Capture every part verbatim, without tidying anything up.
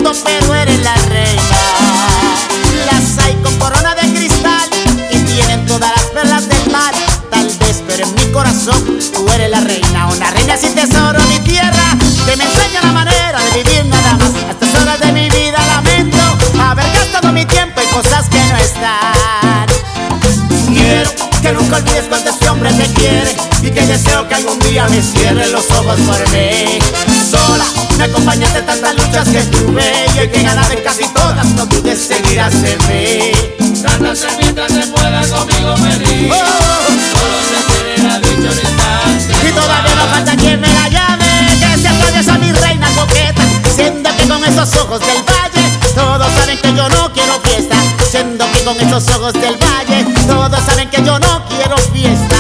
mundo, pero eres la reina. Las hay con corona de cristal y tienen todas las perlas del mar. Tal vez, pero en mi corazón tú eres la reina. Una reina sin tesoro ni tierra, que me enseña la manera de vivir nada más. A estas horas de mi vida lamento haber gastado mi tiempo en cosas que no están. Quiero que nunca olvides cuánto este hombre te quiere y que deseo que algún día me cierre los ojos por mí. Sola me acompañaste en tantas luchas que tuve y hoy que he ganado en casi todas, no dudes, seguirás en mí. Cántate mientras se pueda conmigo feliz. Oh, Solo se tiene la dicha un instante. y todavía no falta quien me la llame, que se atraviesa mi reina coqueta, siendo que con esos ojos del valle todos saben que yo no quiero fiesta. Siendo que con esos ojos del valle todos saben que yo no quiero fiesta.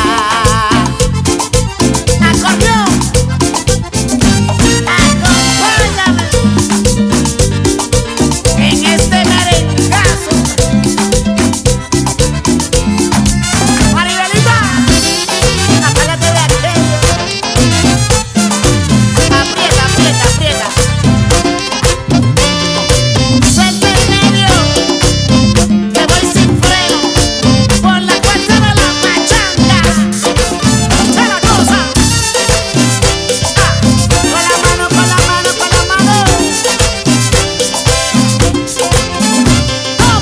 ¡Acordeón! ¡Acompáñame en este merengazo! ¡Maribelita! ¡Apágate de aquello! ¡Aprieta, aprieta, aprieta! ¡Suelta el medio! ¡Que voy sin freno! ¡Por la cuenta de la pachanga! ¡Echa la cosa! ¡Ah! ¡Con la mano, con la mano, con la mano! ¡Toma!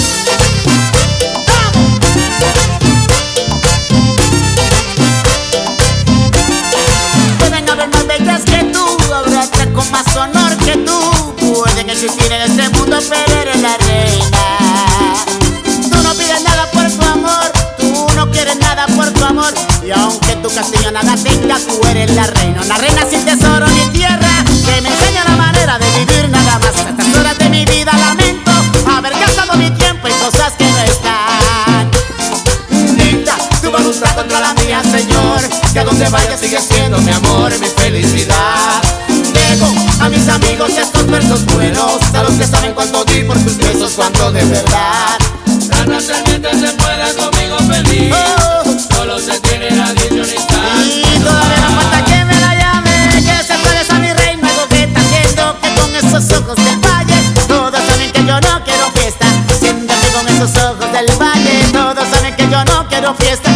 ¡Toma! Pueden haber más bellas que tú, habrá otras con más honor que tú. Pueden existir en este mundo, pero eres la reina. Tú no pides nada por tu amor, tú no quieres nada por tu amor. Y aunque tu castillo nada tenga, tú eres la reina. Una reina sin tesoro ni tierra, que me enseña la manera de vivir nada más. A estas horas de mi vida lamento haber gastado mi tiempo en cosas que no están. Dicta tu voluntad contra la mía, Señor, que a donde vaya sigue siendo mi amor, mi felicidad. Dejo a mis amigos estos versos buenos, a los que saben cuánto di por tus besos, cuánto de verdad. Cántate mientras se pueda conmigo feliz. Oh, Solo se tiene la dicha un instante. y todavía no falta que me la llame, que se atraviesa mi reina coqueta, siendo que con esos ojos del valle todos saben que yo no quiero fiesta. Siendo que con esos ojos del valle todos saben que yo no quiero fiesta.